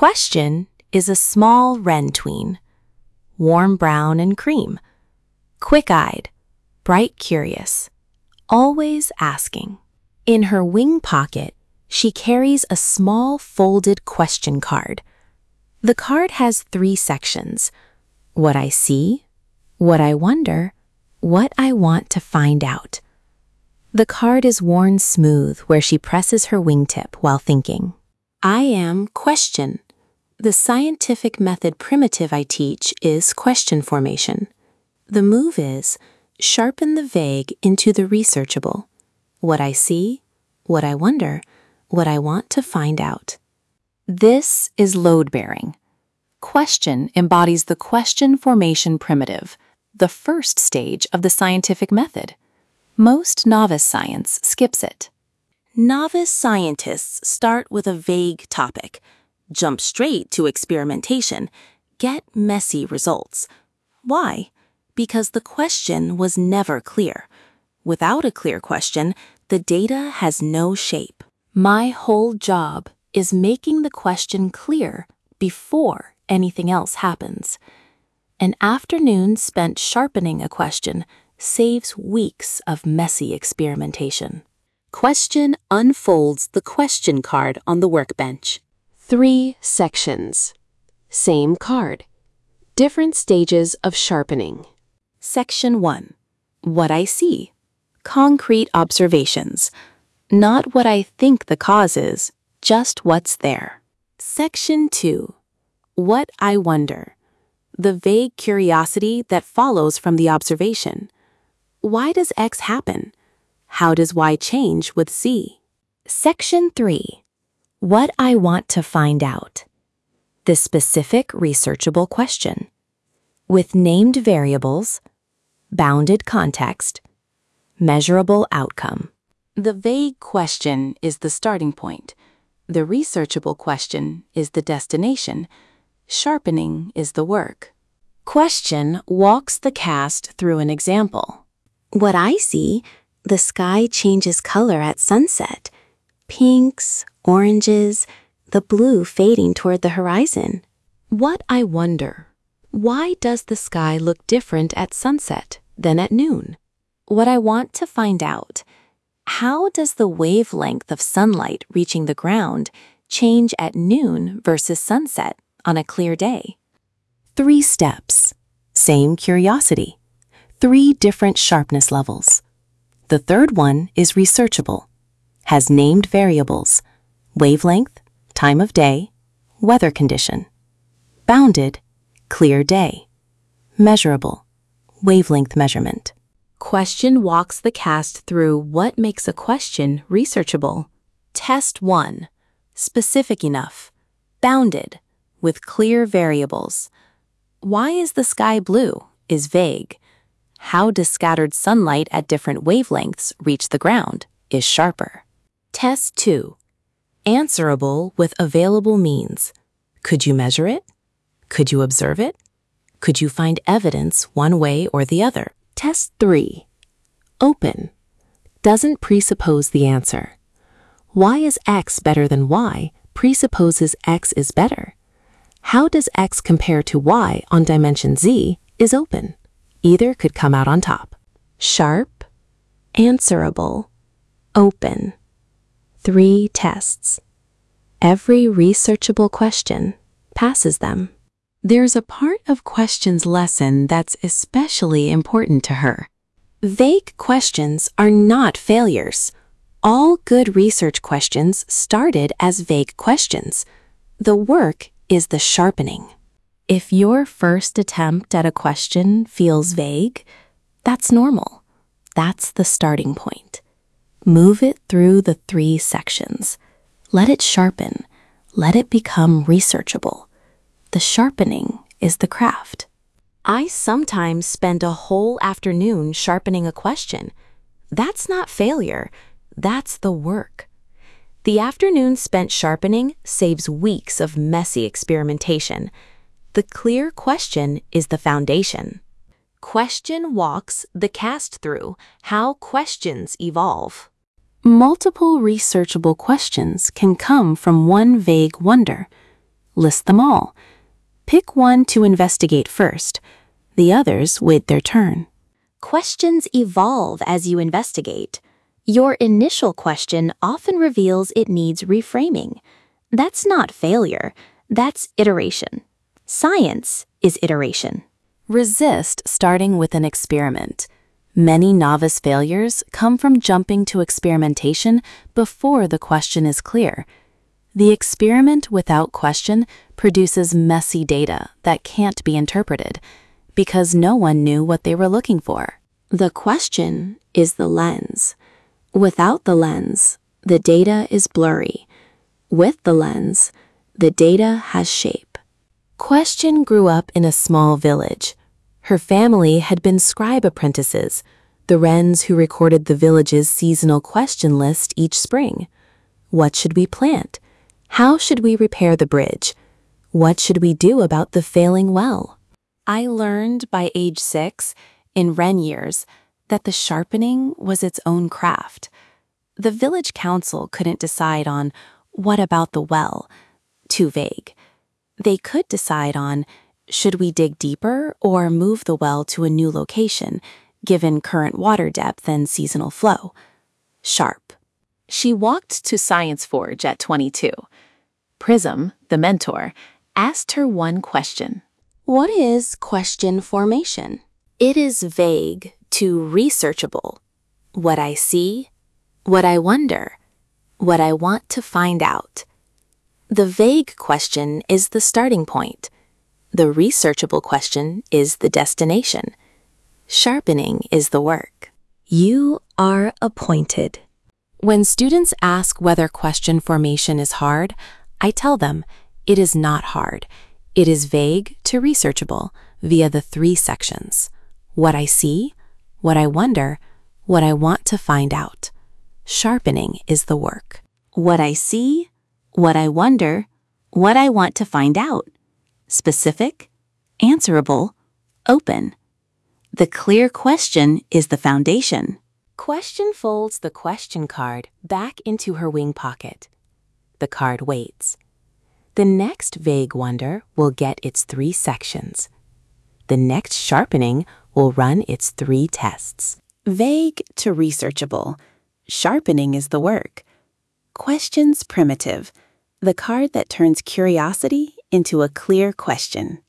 Question is a small wren tween, warm brown and cream, quick-eyed, bright curious, always asking. In her wing pocket, she carries a small folded question card. The card has 3 sections: what I see, what I wonder, what I want to find out. The card is worn smooth where she presses her wingtip while thinking. I am question. The scientific method primitive I teach is question formation. The move is sharpen the vague into the researchable. What I see, what I wonder, what I want to find out. This is load-bearing. Question embodies the question formation primitive, the first stage of the scientific method. Most novice science skips it. Novice scientists start with a vague topic, jump straight to experimentation, get messy results. Why? Because the question was never clear. Without a clear question, the data has no shape. My whole job is making the question clear before anything else happens. An afternoon spent sharpening a question saves weeks of messy experimentation. Question unfolds the question card on the workbench. 3 sections. Same card. Different stages of sharpening. Section 1. What I see. Concrete observations. Not what I think the cause is, just what's there. Section 2. What I wonder. The vague curiosity that follows from the observation. Why does X happen? How does Y change with Z? Section 3. What I want to find out. The specific researchable question. With named variables, bounded context, measurable outcome. The vague question is the starting point. The researchable question is the destination. Sharpening is the work. Question walks the cast through an example. What I see, the sky changes color at sunset. Pinks, oranges, the blue fading toward the horizon. What I wonder. Why does the sky look different at sunset than at noon? What I want to find out. How does the wavelength of sunlight reaching the ground change at noon versus sunset on a clear day? 3 steps. Same curiosity. 3 different sharpness levels. The third one is researchable. Has named variables. Wavelength, time of day, weather condition. Bounded, clear day. Measurable, wavelength measurement. Question walks the cast through what makes a question researchable. Test 1. Specific enough. Bounded, with clear variables. Why is the sky blue? Is vague. How does scattered sunlight at different wavelengths reach the ground? Is sharper. Test 2. Answerable with available means. Could you measure it? Could you observe it? Could you find evidence one way or the other? Test 3. Open. Doesn't presuppose the answer. Why is X better than Y presupposes X is better. How does X compare to Y on dimension Z is open. Either could come out on top. Sharp, answerable, open. 3 tests. Every researchable question passes them. There's a part of questions lesson that's especially important to her. Vague questions are not failures. All good research questions started as vague questions. The work is the sharpening. If your first attempt at a question feels vague, that's normal. That's the starting point. Move it through the 3 sections. Let it sharpen. Let it become researchable. The sharpening is the craft. I sometimes spend a whole afternoon sharpening a question. That's not failure. That's the work. The afternoon spent sharpening saves weeks of messy experimentation. The clear question is the foundation. Question walks the cast through how questions evolve. Multiple researchable questions can come from one vague wonder. List them all. Pick one to investigate first. The others wait their turn. Questions evolve as you investigate. Your initial question often reveals it needs reframing. That's not failure. That's iteration. Science is iteration. Resist starting with an experiment. Many novice failures come from jumping to experimentation before the question is clear. The experiment without question produces messy data that can't be interpreted because no one knew what they were looking for. The question is the lens. Without the lens, the data is blurry. With the lens, the data has shape. Question grew up in a small village. Her family had been scribe apprentices, the wrens who recorded the village's seasonal question list each spring. What should we plant? How should we repair the bridge? What should we do about the failing well? I learned by age 6, in wren years, that the sharpening was its own craft. The village council couldn't decide on what about the well, too vague. They could decide on should we dig deeper or move the well to a new location, given current water depth and seasonal flow. Sharp. She walked to Science Forge at 22. Prism, the mentor, asked her one question. What is question formation? It is vague to researchable. What I see, what I wonder, what I want to find out. The vague question is the starting point. The researchable question is the destination. Sharpening is the work. You are appointed. When students ask whether question formation is hard, I tell them it is not hard. It is vague to researchable via the 3 sections. What I see, what I wonder, what I want to find out. Sharpening is the work. What I see, what I wonder, what I want to find out. Specific, answerable, open. The clear question is the foundation. Question folds the question card back into her wing pocket. The card waits. The next vague wonder will get its 3 sections. The next sharpening will run its 3 tests. Vague to researchable. Sharpening is the work. Questions primitive. The card that turns curiosity into a clear question.